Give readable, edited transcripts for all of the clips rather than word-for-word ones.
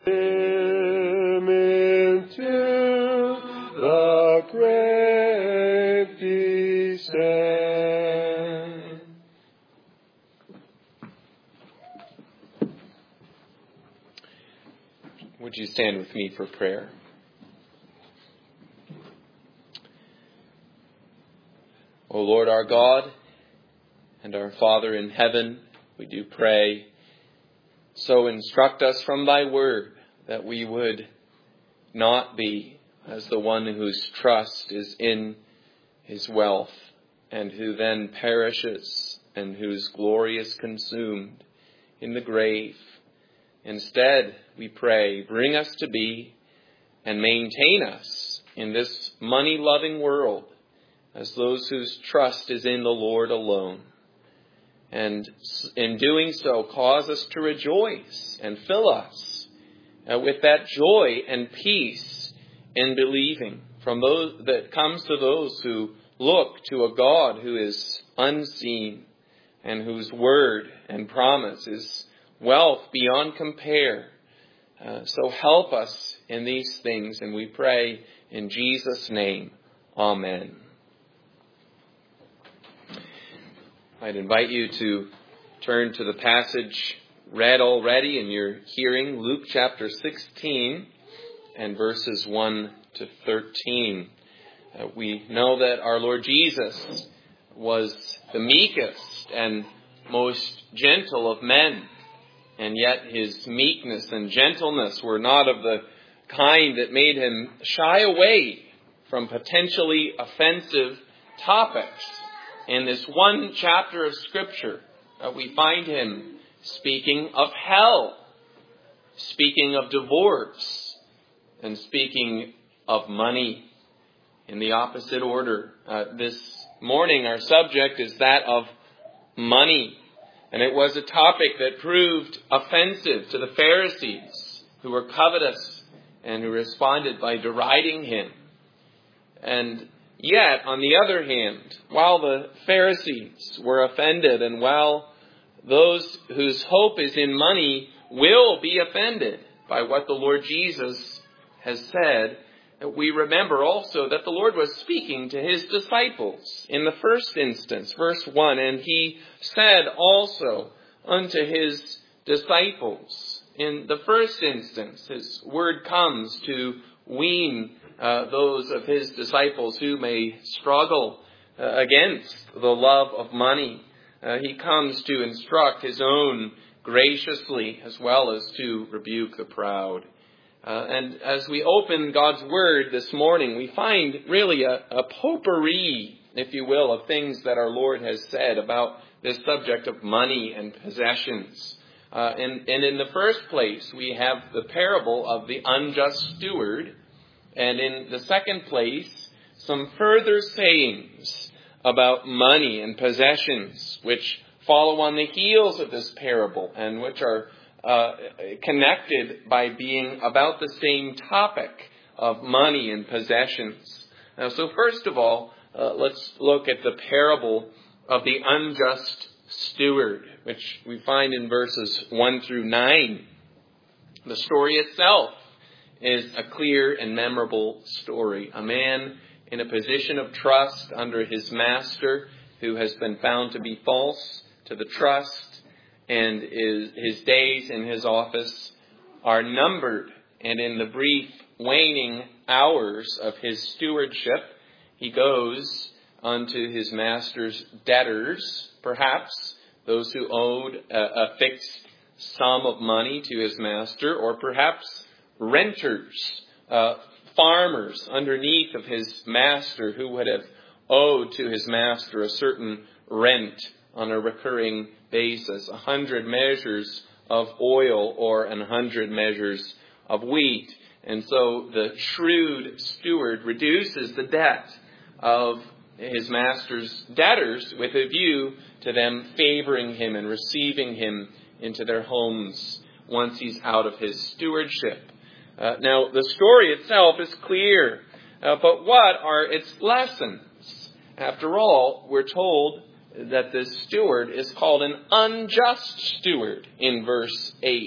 him into the great descent. Would you stand with me for prayer? O Lord our God and our Father in heaven, we do pray, so instruct us from thy word that we would not be as the one whose trust is in his wealth and who then perishes and whose glory is consumed in the grave. Instead, we pray, bring us to be and maintain us in this money-loving world as those whose trust is in the Lord alone. And in doing so, cause us to rejoice and fill us with that joy and peace in believing from those that comes to those who look to a God who is unseen and whose word and promise is wealth beyond compare. So help us in these things, and we pray in Jesus' name. Amen. I'd invite you to turn to the passage read already in your hearing, Luke chapter 16 and verses 1 to 13. We know that our Lord Jesus was the meekest and most gentle of men, and yet his meekness and gentleness were not of the kind that made him shy away from potentially offensive topics. In this one chapter of Scripture, we find him speaking of hell, speaking of divorce, and speaking of money in the opposite order. This morning, our subject is that of money. And it was a topic that proved offensive to the Pharisees, who were covetous and who responded by deriding him. And yet, on the other hand, while the Pharisees were offended, and while those whose hope is in money will be offended by what the Lord Jesus has said, we remember also that the Lord was speaking to his disciples in the first instance, verse 1, and he said also unto his disciples. In the first instance, his word comes to wean those of his disciples who may struggle against the love of money. He comes to instruct his own graciously as well as to rebuke the proud. And as we open God's Word this morning, we find really a potpourri, if you will, of things that our Lord has said about this subject of money and possessions. And in the first place, we have the parable of the unjust steward. And in the second place, some further sayings about money and possessions, which follow on the heels of this parable and which are connected by being about the same topic of money and possessions. Now, so first of all, let's look at the parable of the unjust steward, which we find in verses 1 through 9. The story itself is a clear and memorable story. A man in a position of trust under his master who has been found to be false to the trust, and his days in his office are numbered. And in the brief waning hours of his stewardship, he goes unto his master's debtors, perhaps those who owed a fixed sum of money to his master, or perhaps renters, farmers underneath of his master who would have owed to his master a certain rent on a recurring basis, 100 measures of oil or 100 measures of wheat. And so the shrewd steward reduces the debt of his master's debtors with a view to them favoring him and receiving him into their homes once he's out of his stewardship. Now, the story itself is clear, but what are its lessons? After all, we're told that the steward is called an unjust steward in verse 8.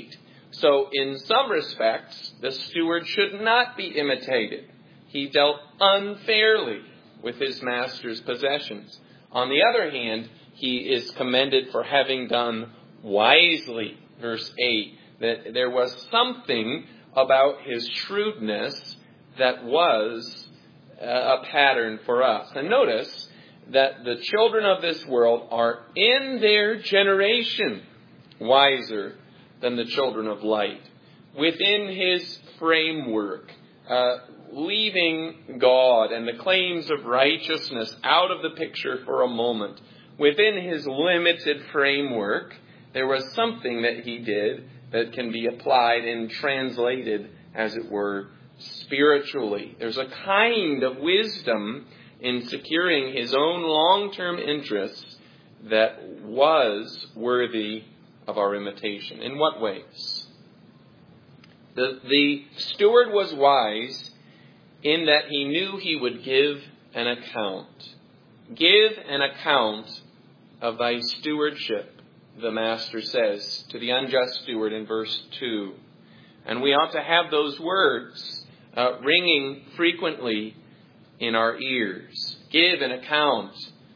So in some respects, the steward should not be imitated. He dealt unfairly with his master's possessions. On the other hand, he is commended for having done wisely. Verse 8, that there was something about his shrewdness that was a pattern for us. And notice that the children of this world are in their generation wiser than the children of light. Within his framework, leaving God and the claims of righteousness out of the picture for a moment, within his limited framework, there was something that he did that can be applied and translated, as it were, spiritually. There's a kind of wisdom in securing his own long-term interests that was worthy of our imitation. In what ways? The steward was wise in that he knew he would give an account. Give an account of thy stewardship, the master says to the unjust steward in verse 2. And we ought to have those words ringing frequently in our ears. Give an account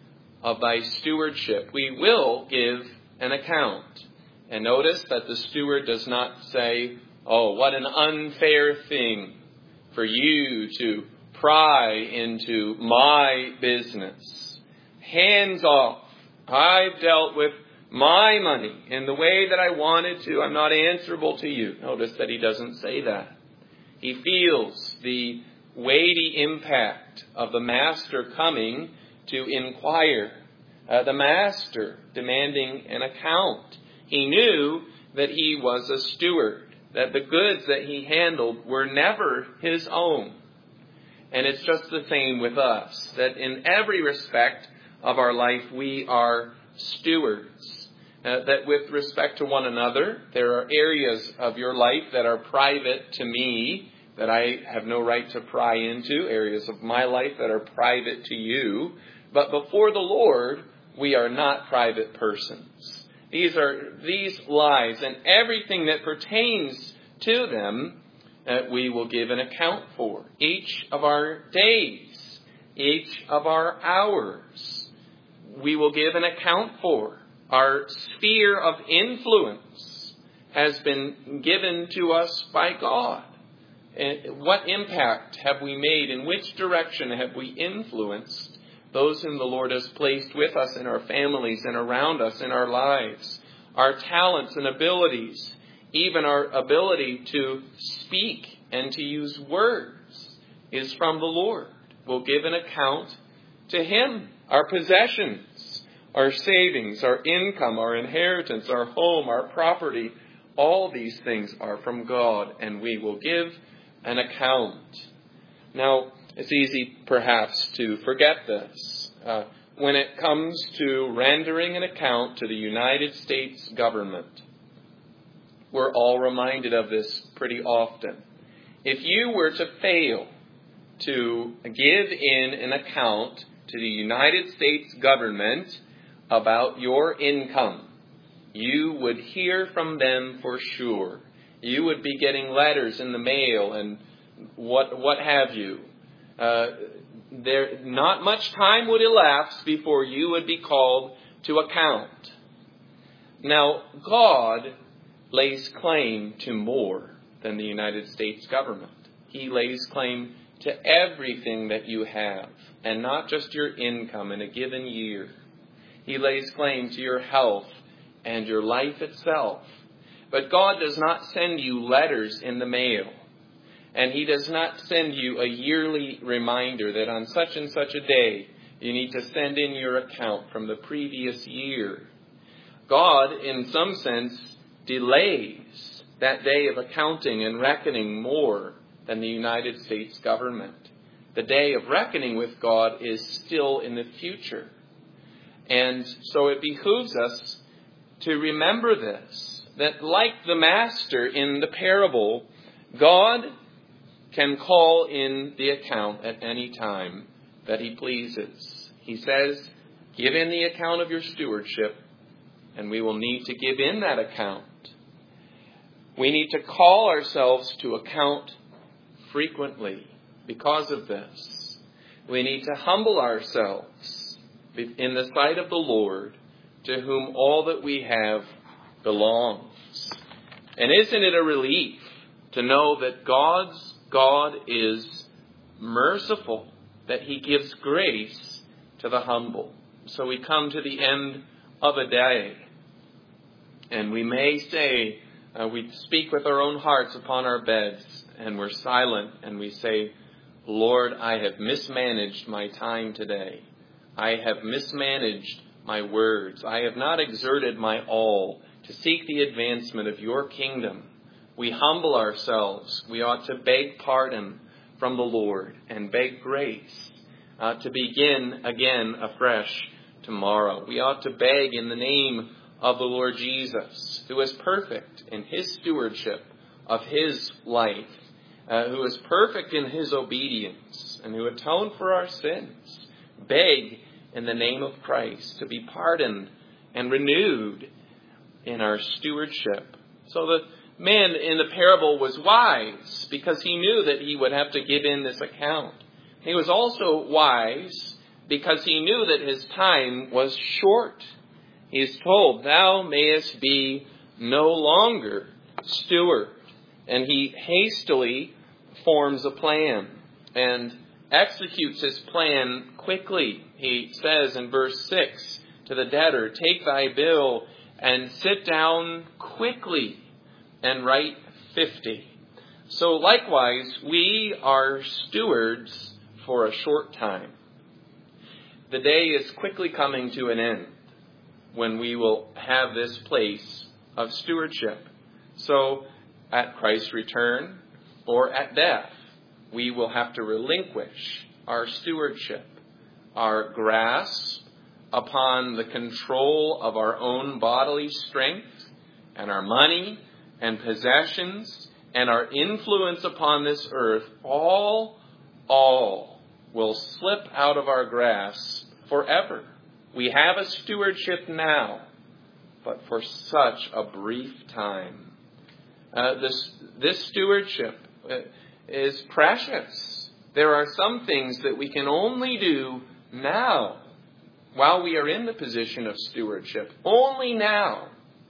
of thy stewardship. We will give an account. And notice that the steward does not say, oh, what an unfair thing for you to pry into my business. Hands off. I've dealt with my money in the way that I wanted to. I'm not answerable to you. Notice that he doesn't say that. He feels the weighty impact of the master coming to inquire. The master demanding an account. He knew that he was a steward, that the goods that he handled were never his own. And it's just the same with us, that in every respect of our life we are stewards. That with respect to one another, there are areas of your life that are private to me, that I have no right to pry into, areas of my life that are private to you. But before the Lord, we are not private persons. These lives and everything that pertains to them, we will give an account for. Each of our days, each of our hours, we will give an account for. Our sphere of influence has been given to us by God. And what impact have we made? In which direction have we influenced those whom the Lord has placed with us in our families and around us in our lives? Our talents and abilities, even our ability to speak and to use words, is from the Lord. We'll give an account to Him. Our possessions, our savings, our income, our inheritance, our home, our property, all these things are from God, and we will give an account. Now, it's easy perhaps to forget this. When it comes to rendering an account to the United States government, we're all reminded of this pretty often. If you were to fail to give in an account to the United States government about your income, you would hear from them for sure. You would be getting letters in the mail and what have you. Not much time would elapse before you would be called to account. Now, God lays claim to more than the United States government. He lays claim to everything that you have, and not just your income in a given year. He lays claim to your health and your life itself. But God does not send you letters in the mail. And He does not send you a yearly reminder that on such and such a day you need to send in your account from the previous year. God, in some sense, delays that day of accounting and reckoning more than the United States government. The day of reckoning with God is still in the future. And so it behooves us to remember this, that like the master in the parable, God can call in the account at any time that He pleases. He says, give in the account of your stewardship, and we will need to give in that account. We need to call ourselves to account frequently because of this. We need to humble ourselves in the sight of the Lord, to whom all that we have belongs. And isn't it a relief to know that God is merciful, that he gives grace to the humble? So we come to the end of a day, and we may say, we speak with our own hearts upon our beds, and we're silent, and we say, Lord, I have mismanaged my time today. I have mismanaged my words. I have not exerted my all to seek the advancement of your kingdom. We humble ourselves. We ought to beg pardon from the Lord and beg grace to begin again afresh tomorrow. We ought to beg in the name of the Lord Jesus, who is perfect in his stewardship of his life, who is perfect in his obedience, and who atoned for our sins. Beg in the name of Christ to be pardoned and renewed in our stewardship. So the man in the parable was wise because he knew that he would have to give in this account. He was also wise because he knew that his time was short. He is told, thou mayest be no longer steward. And he hastily forms a plan and executes his plan quickly. He says in verse 6 to the debtor, take thy bill and sit down quickly and write 50. So likewise, we are stewards for a short time. The day is quickly coming to an end when we will have this place of stewardship. So at Christ's return or at death, we will have to relinquish our stewardship, our grasp upon the control of our own bodily strength and our money and possessions and our influence upon this earth. All will slip out of our grasp forever. We have a stewardship now, but for such a brief time. This stewardship is precious. There are some things that we can only do now while we are in the position of stewardship. Only now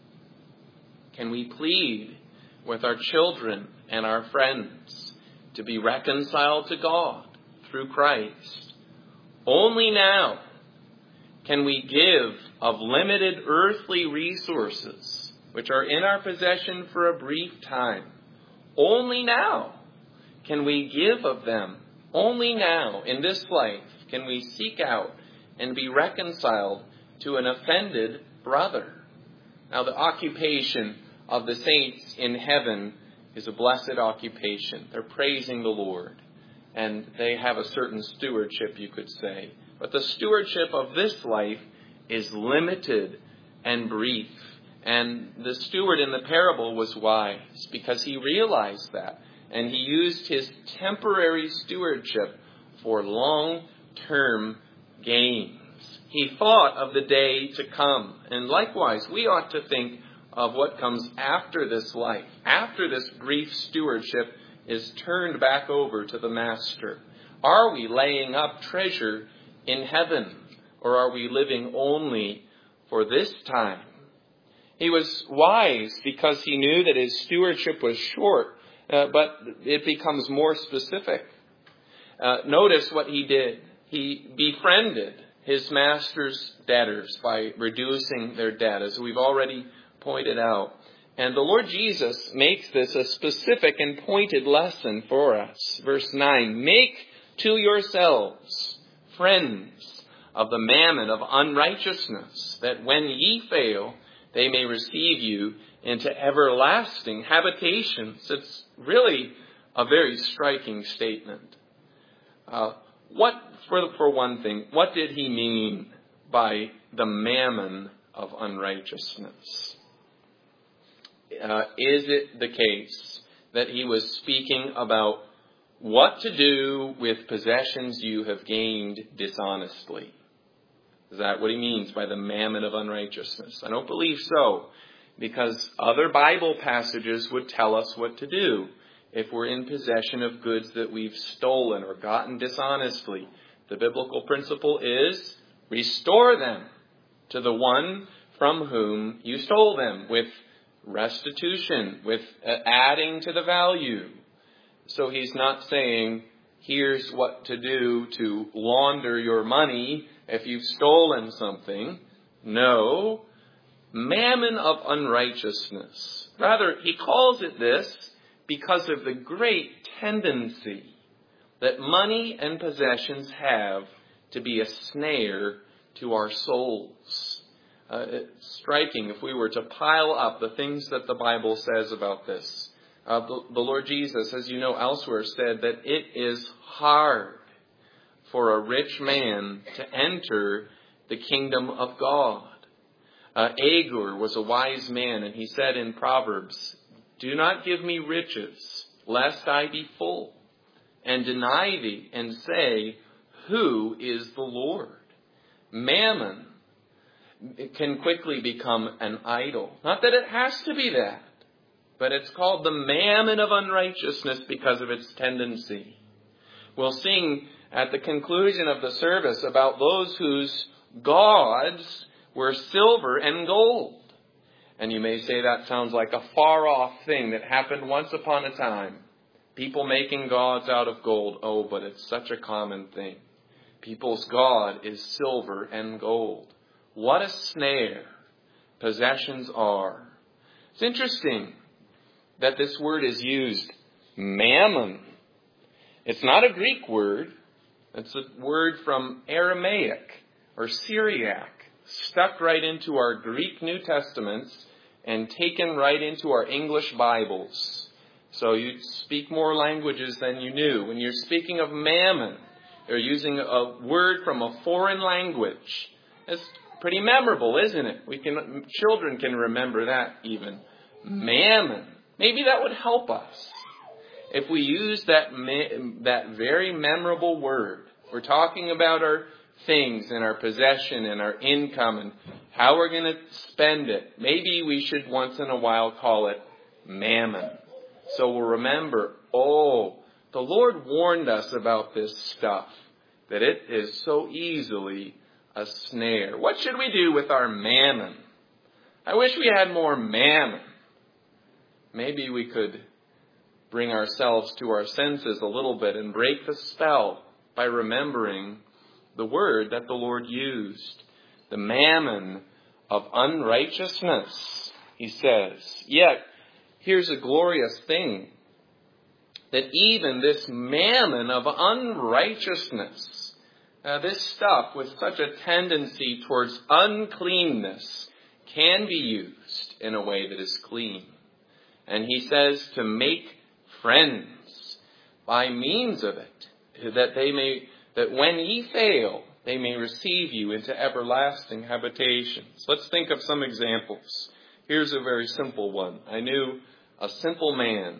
can we plead with our children and our friends to be reconciled to God through Christ. Only now can we give of limited earthly resources which are in our possession for a brief time. Only now can we give of them. Only now in this life can we seek out and be reconciled to an offended brother. Now the occupation of the saints in heaven is a blessed occupation. They're praising the Lord, and they have a certain stewardship, you could say. But the stewardship of this life is limited and brief. And the steward in the parable was wise because he realized that. And he used his temporary stewardship for long-term gains. He thought of the day to come. And likewise, we ought to think of what comes after this life, after this brief stewardship is turned back over to the Master. Are we laying up treasure in heaven, or are we living only for this time? He was wise because he knew that his stewardship was short, but it becomes more specific. Notice what he did. He befriended his master's debtors by reducing their debt, as we've already pointed out. And the Lord Jesus makes this a specific and pointed lesson for us. Verse 9, make to yourselves friends of the mammon of unrighteousness, that when ye fail, they may receive you into everlasting habitations. It's really a very striking statement. For one thing, what did he mean by the mammon of unrighteousness? Is it the case that he was speaking about what to do with possessions you have gained dishonestly? Is that what he means by the mammon of unrighteousness? I don't believe so. because other Bible passages would tell us what to do if we're in possession of goods that we've stolen or gotten dishonestly. The biblical principle is restore them to the one from whom you stole them, with restitution, with adding to the value. So he's not saying, here's what to do to launder your money if you've stolen something. No, mammon of unrighteousness. Rather, he calls it this because of the great tendency that money and possessions have to be a snare to our souls. It's striking if we were to pile up the things that the Bible says about this. The Lord Jesus, as you know elsewhere, said that it is hard for a rich man to enter the kingdom of God. Agur was a wise man, and he said in Proverbs, "Do not give me riches, lest I be full, and deny thee, and say, who is the Lord?" Mammon, it can quickly become an idol. Not that it has to be that, but it's called the mammon of unrighteousness because of its tendency. We'll sing at the conclusion of the service about those whose gods were silver and gold. And you may say that sounds like a far-off thing that happened once upon a time. People making gods out of gold. Oh, but it's such a common thing. People's god is silver and gold. What a snare possessions are. It's interesting that this word is used, mammon. It's not a Greek word. It's a word from Aramaic or Syriac, stuck right into our Greek New Testaments and taken right into our English Bibles. So you speak more languages than you knew. When you're speaking of mammon, they're using a word from a foreign language. It's pretty memorable, isn't it? Children can remember that even. Mammon. Maybe that would help us. If we use that very memorable word, we're talking about our things and our possession and our income and how we're going to spend it. Maybe we should once in a while call it mammon. So we'll remember, the Lord warned us about this stuff, that it is so easily a snare. What should we do with our mammon? I wish we had more mammon. Maybe we could bring ourselves to our senses a little bit and break the spell by remembering the word that the Lord used. The mammon of unrighteousness, he says. Yet, here's a glorious thing, that even this mammon of unrighteousness, this stuff with such a tendency towards uncleanness, can be used in a way that is clean. And he says to make friends by means of it, that when ye fail, they may receive you into everlasting habitations. Let's think of some examples. Here's a very simple one. I knew a simple man.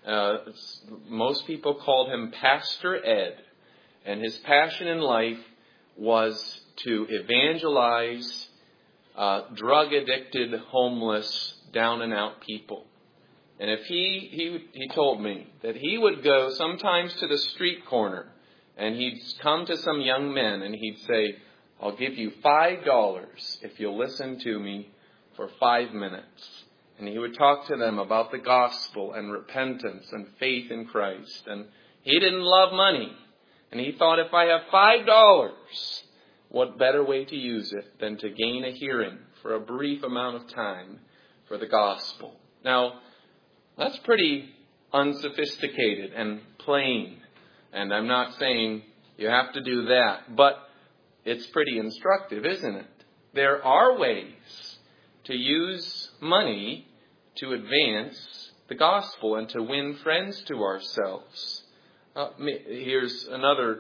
Most people called him Pastor Ed. And his passion in life was to evangelize drug-addicted, homeless, down-and-out people. And if he told me that he would go sometimes to the street corner and he'd come to some young men and he'd say, "I'll give you $5 if you'll listen to me for 5 minutes." And he would talk to them about the gospel and repentance and faith in Christ. And he didn't love money. And he thought, if I have $5, what better way to use it than to gain a hearing for a brief amount of time for the gospel? Now, that's pretty unsophisticated and plain. And I'm not saying you have to do that, but it's pretty instructive, isn't it? There are ways to use money to advance the gospel and to win friends to ourselves. Here's another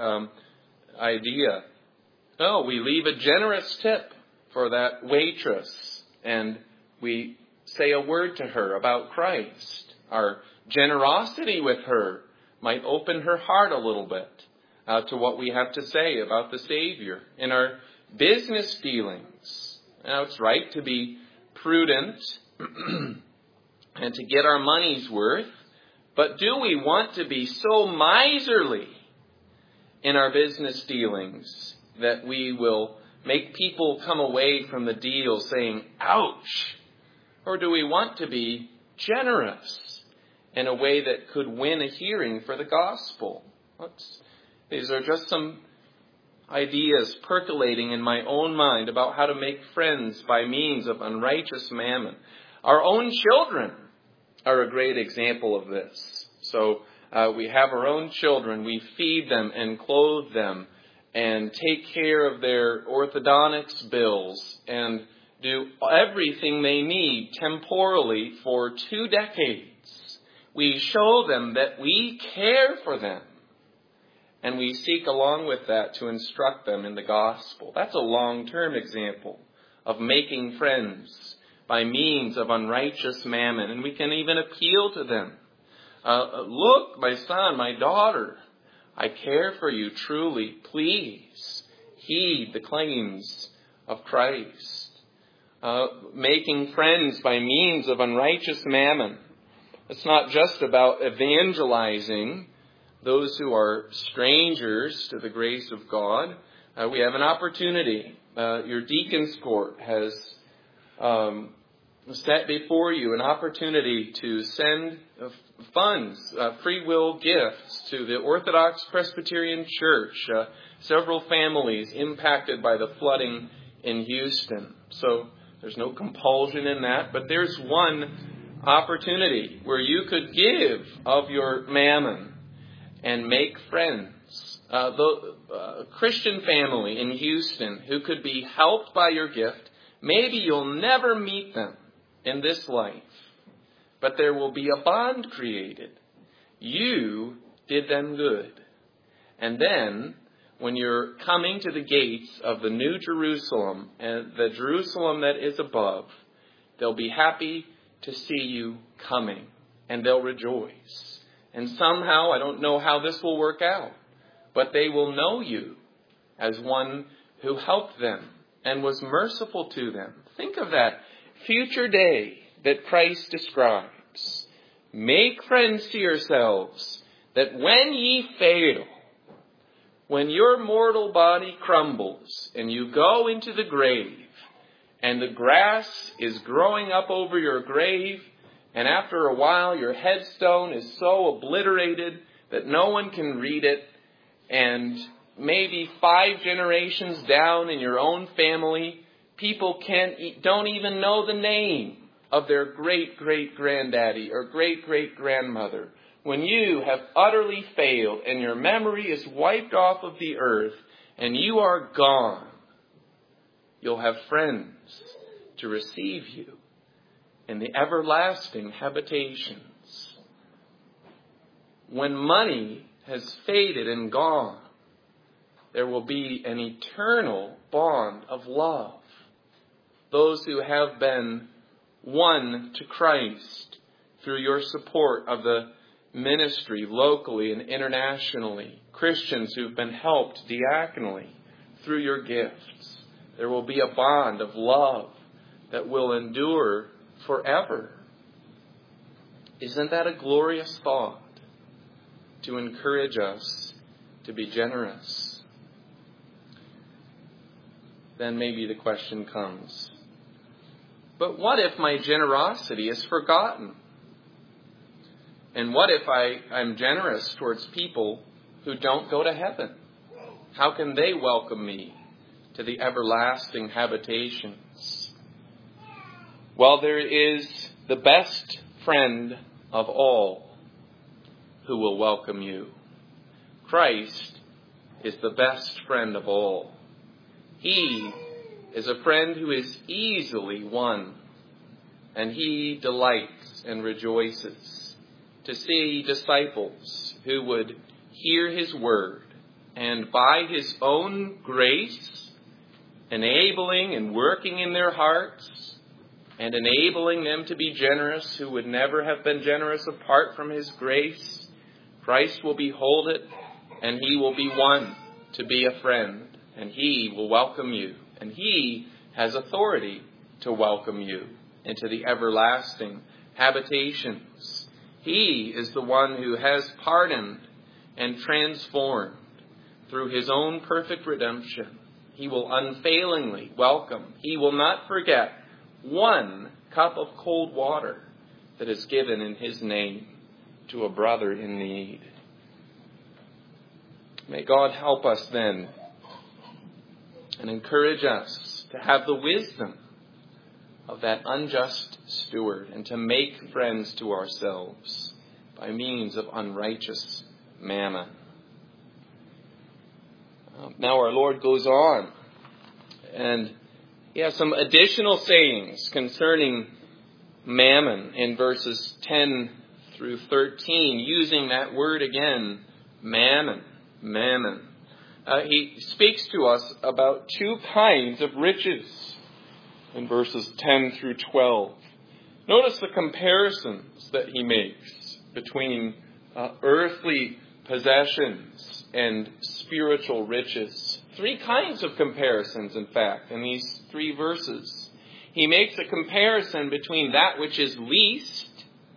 idea. We leave a generous tip for that waitress and we say a word to her about Christ. Our generosity with her might open her heart a little bit to what we have to say about the Savior. In our business dealings, now it's right to be prudent and to get our money's worth. But do we want to be so miserly in our business dealings that we will make people come away from the deal saying, ouch? Or do we want to be generous in a way that could win a hearing for the gospel? These are just some ideas percolating in my own mind about how to make friends by means of unrighteous mammon. Our own children are a great example of this. So we have our own children. We feed them and clothe them and take care of their orthodontics bills and do everything they need temporally for 2 decades. We show them that we care for them. And we seek along with that to instruct them in the gospel. That's a long-term example of making friends by means of unrighteous mammon. And we can even appeal to them. Look, my son, my daughter, I care for you truly. Please heed the claims of Christ. Making friends by means of unrighteous mammon. It's not just about evangelizing those who are strangers to the grace of God. We have an opportunity. Your deacon's court has set before you an opportunity to send funds, free will gifts to the Orthodox Presbyterian Church, several families impacted by the flooding in Houston. So there's no compulsion in that, but there's one opportunity where you could give of your mammon and make friends. The Christian family in Houston who could be helped by your gift, maybe you'll never meet them in this life, but there will be a bond created. You did them good. And then, when you're coming to the gates of the New Jerusalem and the Jerusalem that is above, they'll be happy to see you coming, and they'll rejoice. And somehow, I don't know how this will work out, but they will know you as one who helped them and was merciful to them. Think of that future day that Christ describes. Make friends to yourselves, that when ye fail, when your mortal body crumbles and you go into the grave, and the grass is growing up over your grave, and after a while, your headstone is so obliterated that no one can read it. And maybe 5 generations down in your own family, people don't even know the name of their great-great-granddaddy or great-great-grandmother. When you have utterly failed and your memory is wiped off of the earth and you are gone, you'll have friends to receive you in the everlasting habitations. When money has faded and gone, there will be an eternal bond of love. Those who have been won to Christ through your support of the ministry locally and internationally, Christians who've been helped diaconally through your gifts, there will be a bond of love that will endure forever. Isn't that a glorious thought to encourage us to be generous? Then maybe the question comes, but what if my generosity is forgotten? And what if I'm generous towards people who don't go to heaven? How can they welcome me to the everlasting habitations? Well, there is the best friend of all who will welcome you. Christ is the best friend of all. He is a friend who is easily won, and he delights and rejoices to see disciples who would hear his word and by his own grace, enabling and working in their hearts and enabling them to be generous who would never have been generous apart from his grace, Christ will behold it and he will be won to be a friend, and he will welcome you, and he has authority to welcome you into the everlasting habitations. He is the one who has pardoned and transformed through his own perfect redemption. He will unfailingly welcome. He will not forget one cup of cold water that is given in his name to a brother in need. May God help us then and encourage us to have the wisdom of that unjust steward and to make friends to ourselves by means of unrighteous mammon. Now our Lord goes on, and he has some additional sayings concerning mammon in verses 10 through 13, using that word again, mammon. He speaks to us about two kinds of riches in verses 10 through 12. Notice the comparisons that he makes between earthly possessions and spiritual riches. Three kinds of comparisons, in fact, in these three verses. He makes a comparison between that which is least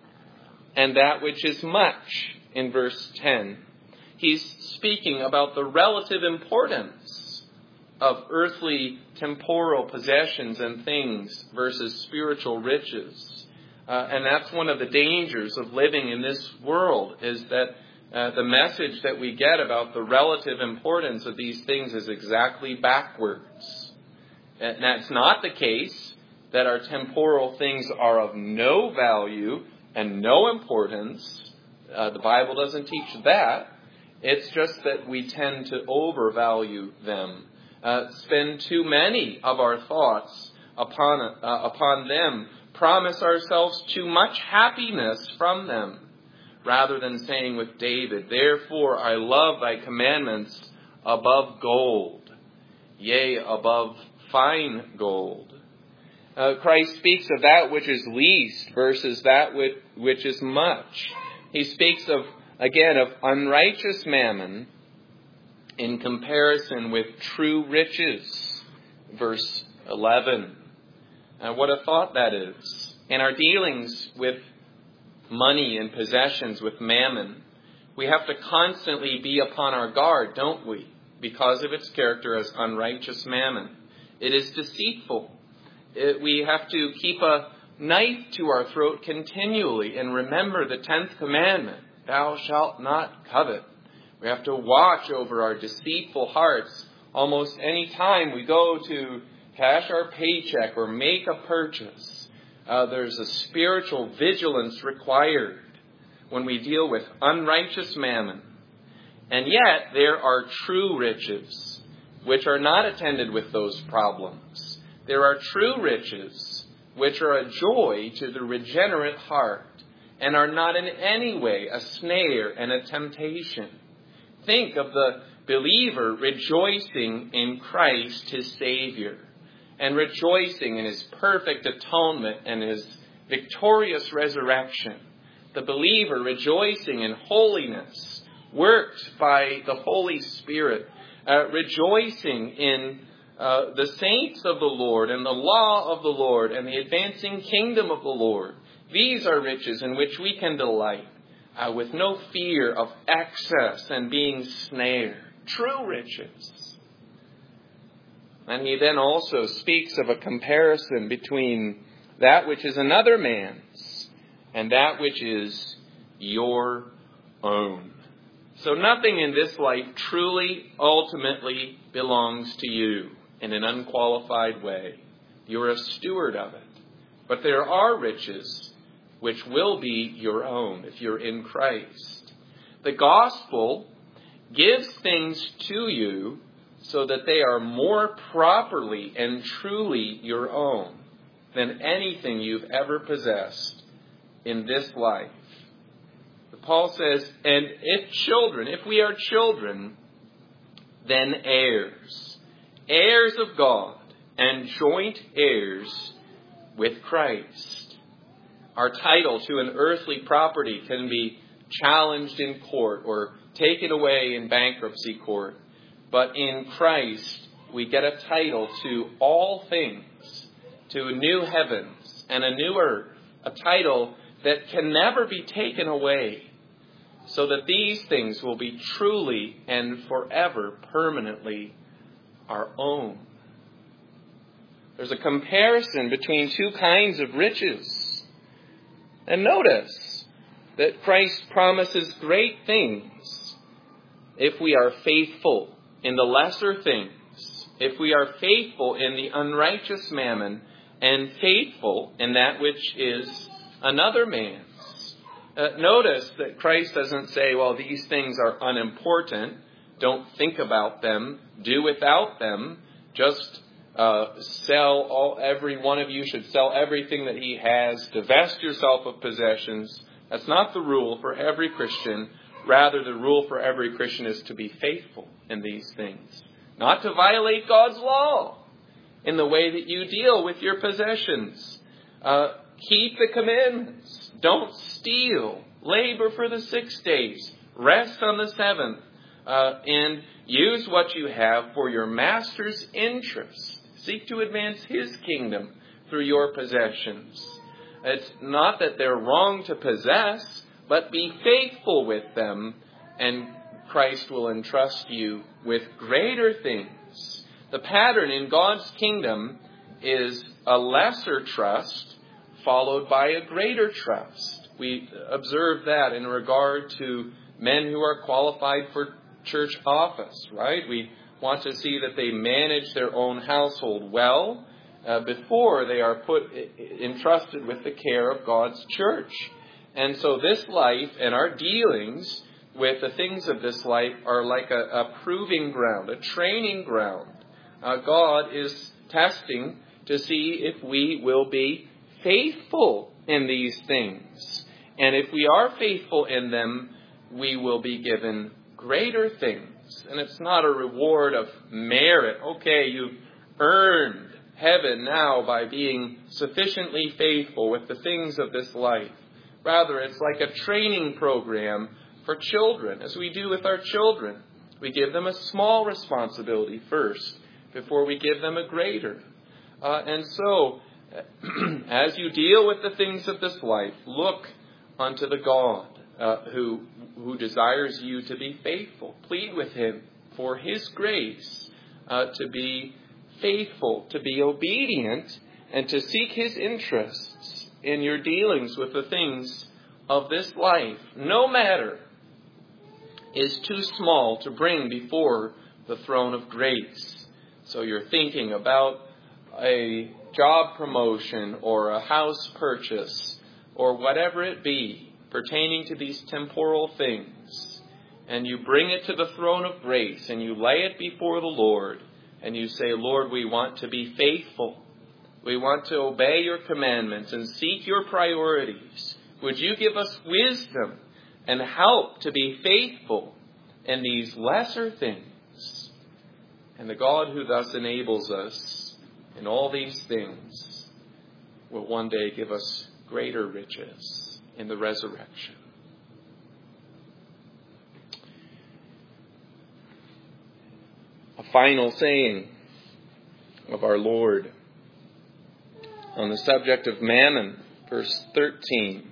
and that which is much in verse 10. He's speaking about the relative importance of earthly temporal possessions and things versus spiritual riches. And that's one of the dangers of living in this world, is that the message that we get about the relative importance of these things is exactly backwards. And that's not the case that our temporal things are of no value and no importance. The Bible doesn't teach that. It's just that we tend to overvalue them, spend too many of our thoughts upon them, promise ourselves too much happiness from them, rather than saying with David, "Therefore I love thy commandments above gold, yea, above fine gold." Christ speaks of that which is least versus that which is much. He speaks of unrighteous mammon in comparison with true riches. Verse 11. What a thought that is. In our dealings with money and possessions, with mammon, we have to constantly be upon our guard, don't we? Because of its character as unrighteous mammon. It is deceitful. We have to keep a knife to our throat continually and remember the 10th commandment. Thou shalt not covet. We have to watch over our deceitful hearts almost any time we go to cash our paycheck or make a purchase. There's a spiritual vigilance required when we deal with unrighteous mammon. And yet there are true riches which are not attended with those problems. There are true riches which are a joy to the regenerate heart and are not in any way a snare and a temptation. Think of the believer rejoicing in Christ, his Savior, and rejoicing in his perfect atonement and his victorious resurrection. The believer rejoicing in holiness, worked by the Holy Spirit, rejoicing in the saints of the Lord and the law of the Lord and the advancing kingdom of the Lord. These are riches in which we can delight with no fear of excess and being snared. True riches. And he then also speaks of a comparison between that which is another man's and that which is your own. So nothing in this life truly, ultimately belongs to you in an unqualified way. You're a steward of it. But there are riches which will be your own if you're in Christ. The gospel gives things to you so that they are more properly and truly your own than anything you've ever possessed in this life. Paul says, and if we are children, then heirs, heirs of God and joint heirs with Christ. Our title to an earthly property can be challenged in court or taken away in bankruptcy court. But in Christ, we get a title to all things, to new heavens and a newer, a title that can never be taken away, so that these things will be truly and forever, permanently our own. There's a comparison between two kinds of riches. And notice that Christ promises great things if we are faithful in the lesser things, if we are faithful in the unrighteous mammon, and faithful in that which is another man's. Notice that Christ doesn't say, well, these things are unimportant. Don't think about them. Do without them. Just every one of you should sell everything that he has. Divest yourself of possessions. That's not the rule for every Christian. Rather, the rule for every Christian is to be faithful in these things. Not to violate God's law in the way that you deal with your possessions. Keep the commandments. Don't steal. Labor for the 6 days. Rest on the 7th. And use what you have for your master's interest. Seek to advance his kingdom through your possessions. It's not that they're wrong to possess, but be faithful with them, and Christ will entrust you with greater things. The pattern in God's kingdom is a lesser trust followed by a greater trust. We observe that in regard to men who are qualified for church office, right? We want to see that they manage their own household well before they are entrusted with the care of God's church. And so this life and our dealings with the things of this life are like a proving ground, a training ground. God is testing to see if we will be faithful in these things. And if we are faithful in them, we will be given greater things. And it's not a reward of merit. Okay, you've earned heaven now by being sufficiently faithful with the things of this life. Rather, it's like a training program for children, as we do with our children. We give them a small responsibility first before we give them a greater. And so, as you deal with the things of this life, look unto the God who desires you to be faithful. Plead with him for his grace to be faithful, to be obedient, and to seek his interests in your dealings with the things of this life. No matter is too small to bring before the throne of grace. So you're thinking about a job promotion or a house purchase or whatever it be pertaining to these temporal things, and you bring it to the throne of grace and you lay it before the Lord and you say, Lord, we want to be faithful. We want to obey your commandments and seek your priorities. Would you give us wisdom and help to be faithful in these lesser things? And the God who thus enables us in all these things will one day give us greater riches in the resurrection. A final saying of our Lord on the subject of mammon, verse 13.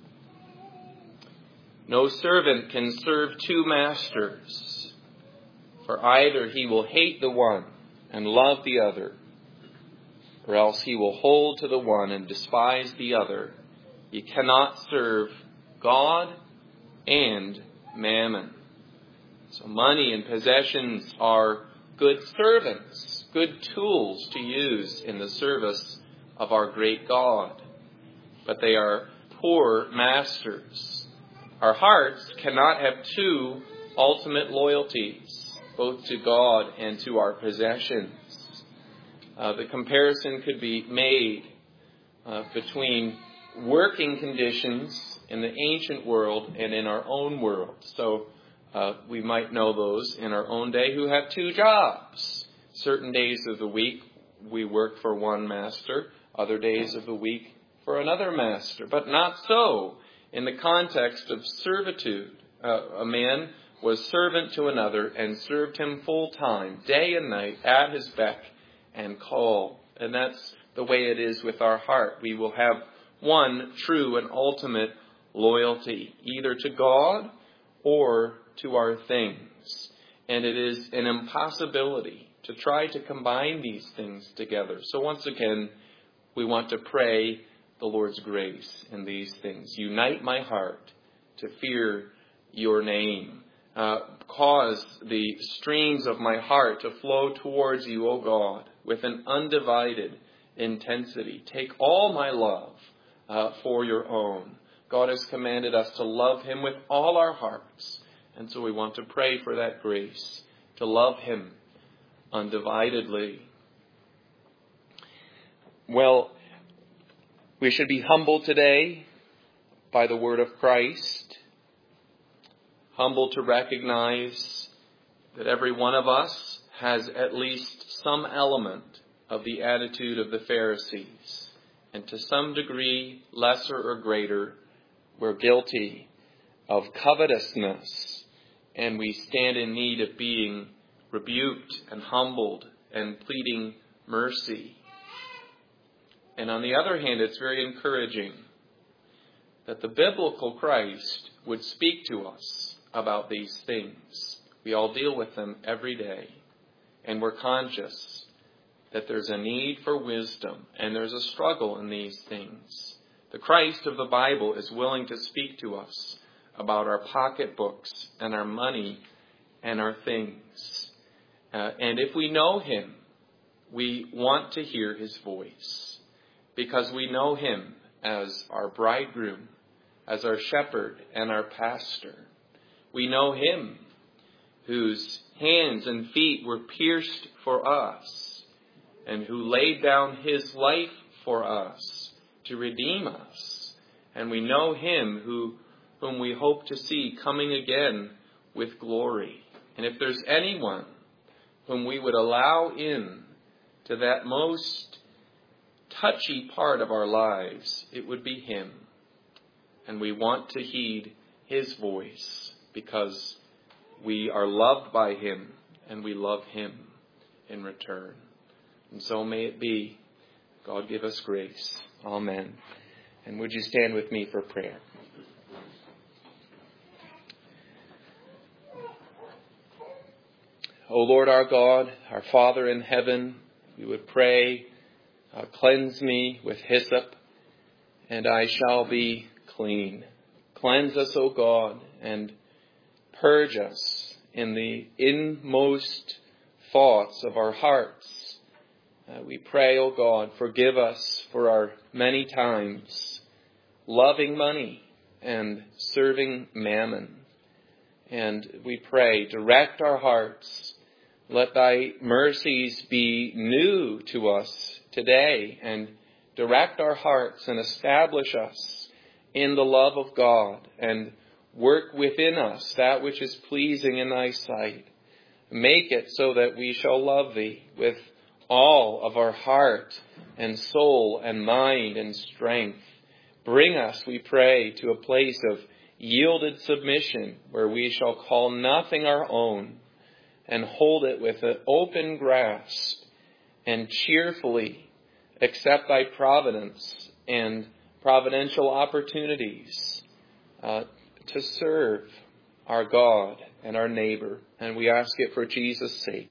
No servant can serve two masters, for either he will hate the one and love the other, or else he will hold to the one and despise the other. You cannot serve God and mammon. So money and possessions are good servants, good tools to use in the service of our great God. But they are poor masters. Our hearts cannot have two ultimate loyalties, both to God and to our possessions. The comparison could be made between working conditions in the ancient world and in our own world. So we might know those in our own day who have two jobs. Certain days of the week we work for one master, other days of the week for another master. But not so in the context of servitude. A man was servant to another and served him full time, day and night, at his beck and call. And that's the way it is with our heart. We will have one true and ultimate loyalty, either to God or to our things. And it is an impossibility to try to combine these things together. So once again, we want to pray the Lord's grace in these things. Unite my heart to fear your name. Cause the streams of my heart to flow towards you, O God, with an undivided intensity. Take all my love for your own. God has commanded us to love him with all our hearts. And so we want to pray for that grace, to love him undividedly. Well, we should be humbled today by the word of Christ. Humble to recognize that every one of us has at least some element of the attitude of the Pharisees. And to some degree, lesser or greater, we're guilty of covetousness. And we stand in need of being rebuked and humbled and pleading mercy. And on the other hand, it's very encouraging that the biblical Christ would speak to us about these things. We all deal with them every day. And we're conscious that there's a need for wisdom and there's a struggle in these things. The Christ of the Bible is willing to speak to us about our pocketbooks and our money and our things. And if we know him, we want to hear his voice because we know him as our bridegroom, as our shepherd and our pastor. We know him whose hands and feet were pierced for us and who laid down his life for us to redeem us. And we know him whom we hope to see coming again with glory. And if there's anyone whom we would allow in to that most touchy part of our lives, it would be him. And we want to heed his voice because we are loved by him and we love him in return. And so may it be. God give us grace. Amen. And would you stand with me for prayer? O Lord our God, our Father in heaven, we would pray, cleanse me with hyssop, and I shall be clean. Cleanse us, O God, and purge us in the inmost thoughts of our hearts. We pray, O God, forgive us for our many times loving money and serving mammon. And we pray, direct our hearts. Let thy mercies be new to us today and direct our hearts and establish us in the love of God and work within us that which is pleasing in thy sight. Make it so that we shall love thee with all of our heart and soul and mind and strength. Bring us, we pray, to a place of yielded submission where we shall call nothing our own and hold it with an open grasp and cheerfully accept thy providence and providential opportunities to serve our God and our neighbor. And we ask it for Jesus' sake.